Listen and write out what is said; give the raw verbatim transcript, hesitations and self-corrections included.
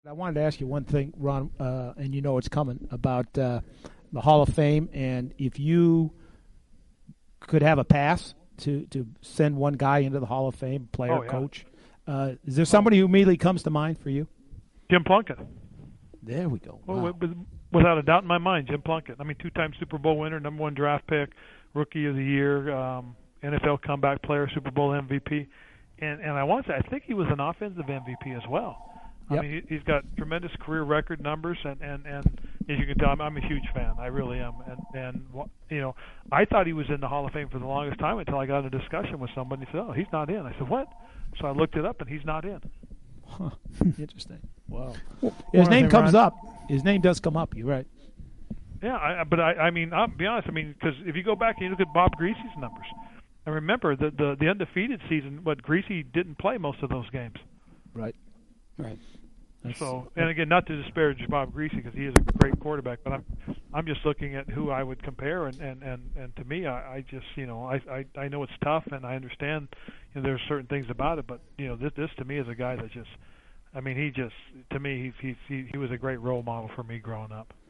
I wanted to ask you one thing, Ron, uh, and you know it's coming about uh, the Hall of Fame, and if you could have a pass to, to send one guy into the Hall of Fame, player, Oh, yeah. coach, uh, is there somebody who immediately comes to mind for you? Jim Plunkett. There we go. Well, Wow. with- without a doubt in my mind, Jim Plunkett. I mean, two-time Super Bowl winner, number one draft pick, rookie of the year, um, N F L comeback player, Super Bowl M V P, and and I want to say I think he was an offensive M V P as well. I Yep. mean, he, he's got tremendous career record numbers, and and and as you can tell, I'm, I'm a huge fan. I really am, and and you know, I thought he was in the Hall of Fame for the longest time until I got in a discussion with somebody. He said, "Oh, he's not in." I said, "What?" So I looked it up, and he's not in. Huh. Interesting. Wow. Well, His one name thing, comes Ron- up. His name does come up. You're right. Yeah, I, I- but I, I mean, I'll be honest. I mean, because if you go back and you look at Bob Greasy's numbers, and remember the the, the undefeated season, but Greasy didn't play most of those games. Right. Right. That's- So, and again, not to disparage Bob Greasy because he is a great quarterback, but I'm I'm just looking at who I would compare, and and and, and to me, I, I just you know I, I I know it's tough, and I understand you know there's certain things about it, but you know this this to me is a guy that just, I mean, he just to me he he he, he was a great role model for me growing up.